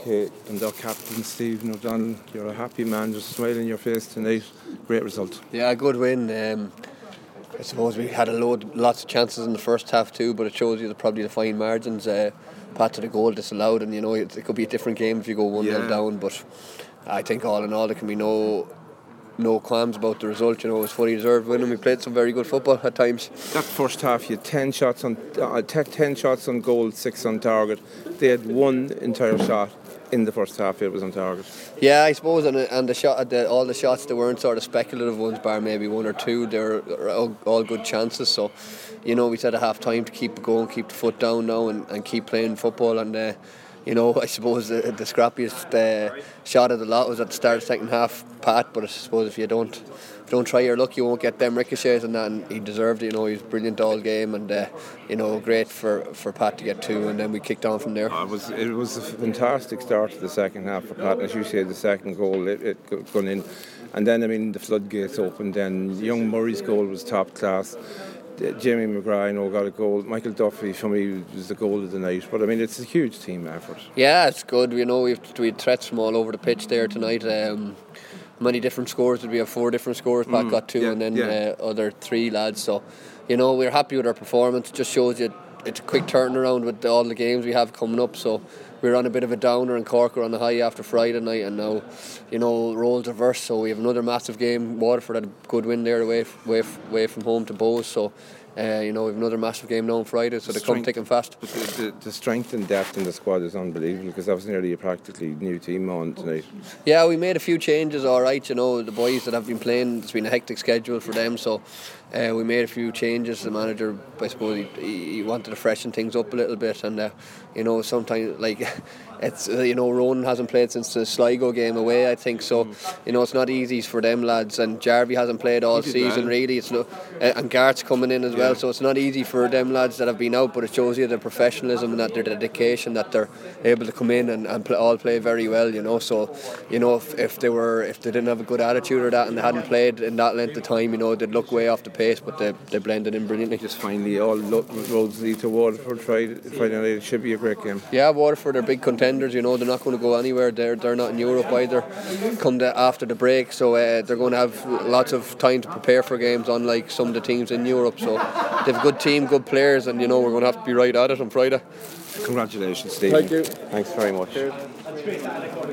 Dundalk captain Stephen O'Donnell, you're a happy man, just smiling on your face tonight. Great result. Yeah, good win. I suppose we had lots of chances in the first half too, but it shows you probably the fine margins. Pat to the goal disallowed, and it could be a different game if you go 1-0 down. But I think all in all, there can be no qualms about the result. It was fully deserved win, and we played some very good football at times. That first half, you had 10 shots on goal, 6 on target. They had one entire shot in the first half. It was on target. Yeah, I suppose, and all the shots, they weren't sort of speculative ones, bar maybe one or two. They were all good chances. So, we said at half time to keep it going, keep the foot down now, and keep playing football. And I suppose the scrappiest shot of the lot was at the start of the second half, Pat. But I suppose if you don't try your luck, you won't get them ricochets and that. And he deserved it. He was brilliant all game, and great for Pat to get two. And then we kicked on from there. It was a fantastic start to the second half for Pat. As you said, the second goal it gone in, and then the floodgates opened. Then young Murray's goal was top class. Jamie McGrath got a goal. Michael Duffy for me was the goal of the night. But it's a huge team effort. Yeah, it's good. We had threats from all over the pitch there tonight. Many different scores. Did we have 4 different scores? Pat got 2, and then other 3 lads. So we're happy with our performance. It just shows you it's a quick turnaround with all the games we have coming up. So we're on a bit of a downer, and Cork are on the high after Friday night, and now roles reverse. So we have another massive game. Waterford had a good win there away from home to Bows. So we have another massive game now on Friday, so they come thick and fast. The strength and depth in the squad is unbelievable, because that was nearly a practically new team on tonight. Yeah, we made a few changes, all right. The boys that have been playing, it's been a hectic schedule for them, so we made a few changes. The manager, I suppose, he wanted to freshen things up a little bit, and sometimes it's Ronan hasn't played since the Sligo game away, I think, so it's not easy for them lads, and Jarvie hasn't played all season really. And Gart's coming in as well, so it's not easy for them lads that have been out, but it shows you their professionalism and that their dedication, that they're able to come in and all play very well. So if they didn't have a good attitude or that, and they hadn't played in that length of time, they'd look way off the pace, but they blended in brilliantly. Just finally, all roads lead to Waterford Friday night. It should be a great game. Yeah, Waterford are big contenders. They're not going to go anywhere. They're not in Europe either after the break, so they're going to have lots of time to prepare for games, unlike some of the teams in Europe. So they've a good team, good players, and we're going to have to be right at it on Friday. Congratulations, Stephen. Thank you. Thanks very much. Cheers.